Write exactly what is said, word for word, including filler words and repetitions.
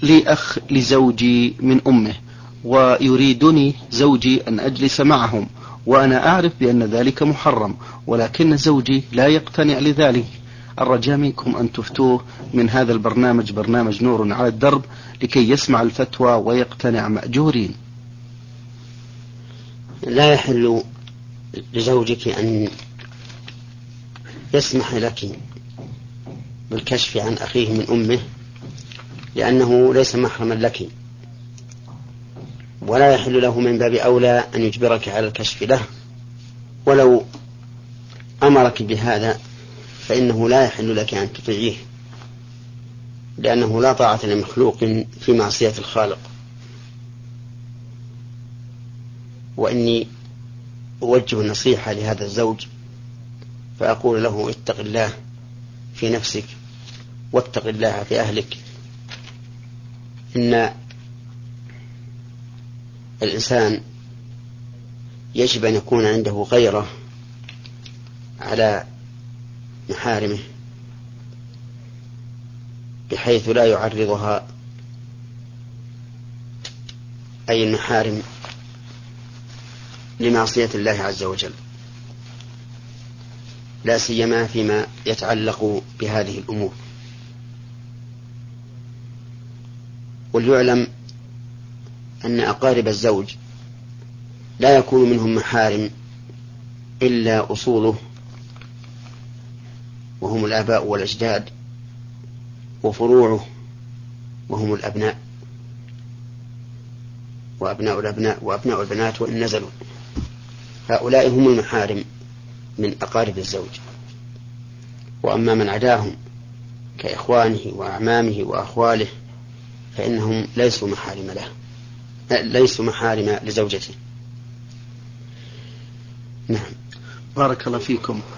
لي أخ لزوجي من أمه، ويريدني زوجي أن أجلس معهم، وأنا أعرف بأن ذلك محرم، ولكن زوجي لا يقتنع لذلك. الرجاء منكم أن تفتوه من هذا البرنامج، برنامج نور على الدرب، لكي يسمع الفتوى ويقتنع مأجورين. لا يحل لزوجك أن يسمح لك بالكشف عن أخيه من أمه، لأنه ليس محرما لك، ولا يحل له من باب أولى أن يجبرك على الكشف له، ولو أمرك بهذا فإنه لا يحل لك أن تطيعيه، لأنه لا طاعة لمخلوق في معصية الخالق. وإني أوجه النصيحة لهذا الزوج فأقول له: اتق الله في نفسك واتق الله في أهلك. إن الإنسان يجب أن يكون عنده غيرة على محارمه، بحيث لا يعرضها، أي المحارم، لمعصية الله عز وجل، لا سيما فيما يتعلق بهذه الأمور. وليعلم أن أقارب الزوج لا يكون منهم محارم إلا أصوله، وهم الآباء والأجداد، وفروعه وهم الأبناء وأبناء الأبناء وأبناء البنات وإن نزلوا، هؤلاء هم المحارم من أقارب الزوج. وأما من عداهم كإخوانه وأعمامه وأخواله فإنهم ليسوا محارم له، ليسوا محارم لزوجته. نعم. بارك الله فيكم.